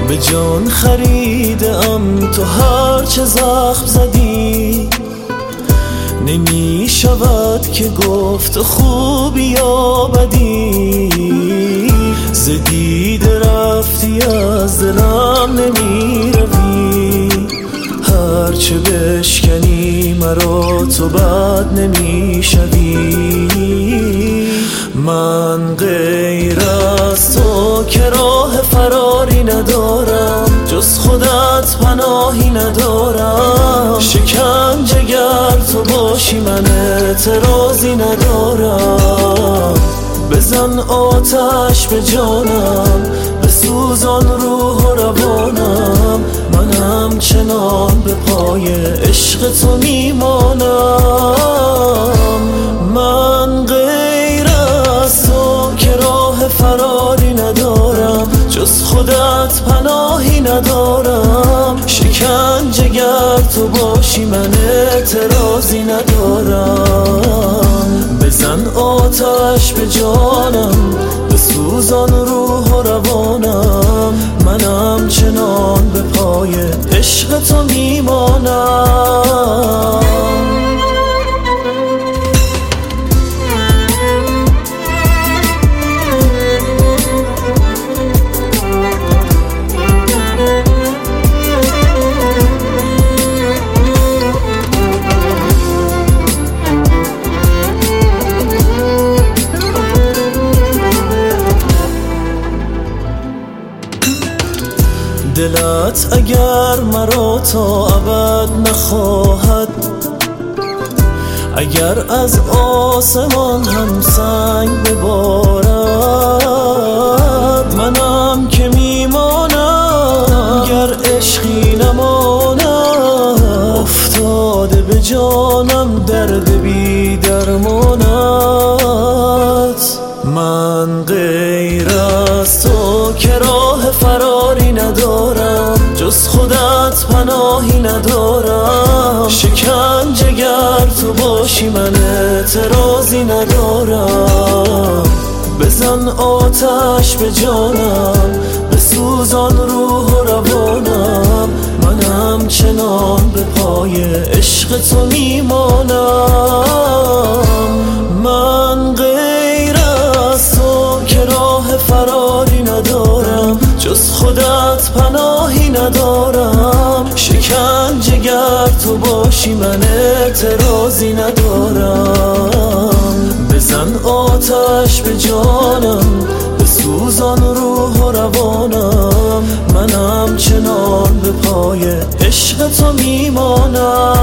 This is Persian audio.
به جان خریدم تو هر چه زخم زدی، نمی شود که گفت خوبی یا بدی. ز دیده رفتی از دلم نمی روی، هر چه بشکنی مرا تو بد نمی شوی. من غیر از تو که راه فراری ندارم، جز خودت پناهی ندارم. شکنجه گر تو باشی من اعتراضی ندارم. بزن آتش به جانم، بسوزان روح و روانم. من همچنان به پای عشق تو میمانم. من غیر از تو که راه فراری ندارم، جز خودت پناهی ندارم. شکنجه گر تو باشی من اعتراضی ندارم. بزن آتش به جانم، بسوزان روح و روانم. من همچنان به پای عشق تو میمانم. دلت اگر مرا تا ابد نخواهد، اگر از آسمان هم سنگ ببارد، منم که میمانم گر عشقی نماند. افتاده به جانم درد بی درمانت. من غیر از تو که راه فراری ندارم، جز خودت پناهی ندارم. شکنجه گر تو باشی من اعتراضی ندارم. بزن آتش به جانم، بسوزان روح و روانم. من همچنان به پای عشق تو میمانم. من غیر از تو که راه فراری ندارم، جز خودت پناهی ندارم. شکنجه گر تو باشی من اعتراضی ندارم. بزن آتش به جانم، بسوزان روح و روانم. من همچنان به پای عشق تو میمانم.